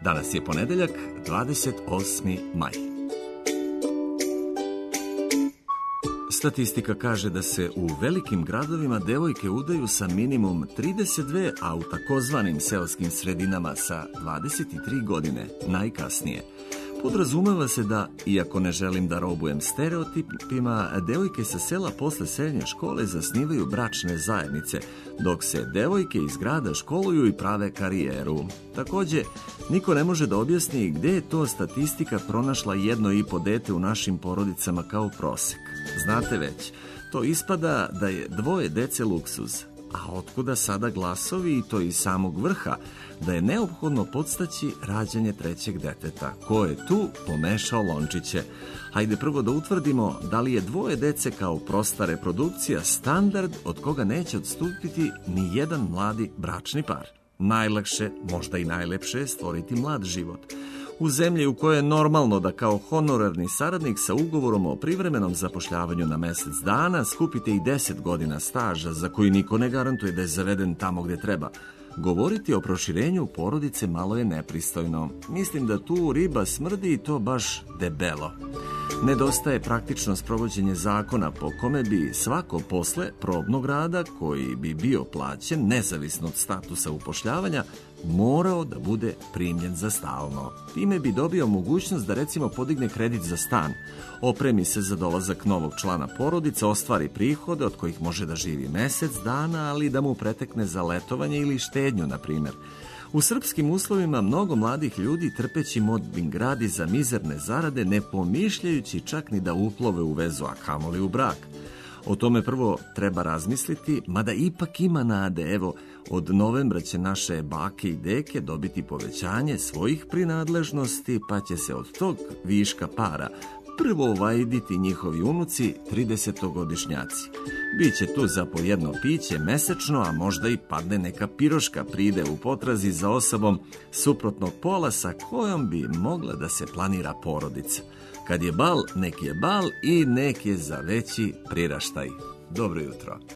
Danas je ponedeljak, 28. maj. Statistika kaže da se u velikim gradovima devojke udaju sa minimum 32, a u takozvanim seoskim sredinama sa 23 godine, najkasnije. Podrazumeva se da, iako ne želim da robujem stereotipima, devojke sa sela posle srednje škole zasnivaju bračne zajednice, dok se devojke iz grada školuju i prave karijeru. Takođe, niko ne može da objasni gde je to statistika pronašla 1,5 dete u našim porodicama kao prosek. Znate već, to ispada da je 2 dece luksuz. A otkuda sada glasovi, i to iz samog vrha, da je neophodno podstaći rađanje 3. deteta? Ko je tu pomešao lončiće? Hajde prvo da utvrdimo da li je 2 dece kao prosta reprodukcija standard od koga neće odstupiti ni jedan mladi bračni par. Najlakše, možda i najlepše je stvoriti mlad život. U zemlji u kojoj je normalno da kao honorarni saradnik sa ugovorom o privremenom zapošljavanju na mesec dana skupite i 10 godina staža za koji niko ne garantuje da je zaveden tamo gde treba. Govoriti o proširenju porodice malo je nepristojno. Mislim da tu riba smrdi i to baš debelo. Nedostaje praktično sprovođenje zakona po kome bi svako posle probnog rada koji bi bio plaćen, nezavisno od statusa upošljavanja, morao da bude primljen za stalno. Time bi dobio mogućnost da recimo podigne kredit za stan, opremi se za dolazak novog člana porodice, ostvari prihode od kojih može da živi mesec dana, ali da mu pretekne za letovanje ili štednju, na primjer. U srpskim uslovima mnogo mladih ljudi trpeći mobbing radi za mizerne zarade, ne pomišljajući čak ni da uplove u vezu, a kamoli u brak. O tome prvo treba razmisliti, mada ipak ima nade. Evo, od novembra će naše bake i deke dobiti povećanje svojih prinadležnosti, pa će se od tog viška para prvo vajditi njihovi unuci 30-godišnjaci. Biće tu za po jedno piće mesečno, a možda i padne neka piroška pride u potrazi za osobom suprotnog pola sa kojom bi mogla da se planira porodica. Kad je bal, nek je bal i nek je za veći priraštaj. Dobro jutro.